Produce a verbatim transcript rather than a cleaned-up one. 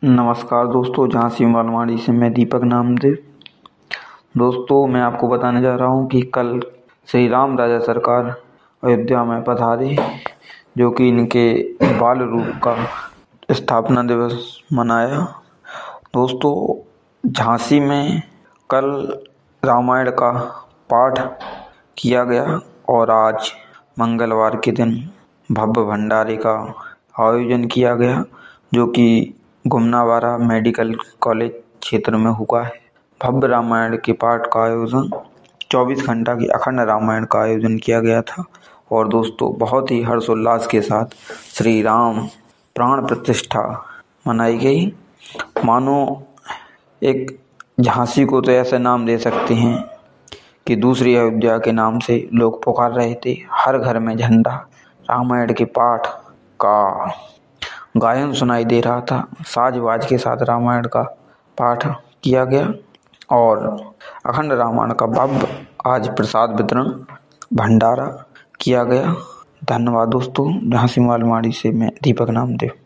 नमस्कार दोस्तों, झांसी मालवाड़ी से मैं दीपक नामदेव। दोस्तों, मैं आपको बताने जा रहा हूँ कि कल श्री राम राजा सरकार अयोध्या में पधारे, जो कि इनके बाल रूप का स्थापना दिवस मनाया। दोस्तों, झांसी में कल रामायण का पाठ किया गया और आज मंगलवार के दिन भव्य भंडारे का आयोजन किया गया, जो कि गुमनावाड़ा मेडिकल कॉलेज क्षेत्र में हुआ है। भव्य रामायण के पाठ का आयोजन चौबीस घंटा की अखंड रामायण का आयोजन किया गया था और दोस्तों बहुत ही हर्षोल्लास के साथ श्री राम प्राण प्रतिष्ठा मनाई गई। मानो एक झांसी को तो ऐसा नाम दे सकते हैं कि दूसरी अयोध्या के नाम से लोग पुकार रहे थे। हर घर में झंडा, रामायण के पाठ का गायन सुनाई दे रहा था। साज बाज के साथ रामायण का पाठ किया गया और अखंड रामायण का भव्य आज प्रसाद वितरण भंडारा किया गया। धन्यवाद दोस्तों। झांसी मालवाड़ी से मैं दीपक नामदेव।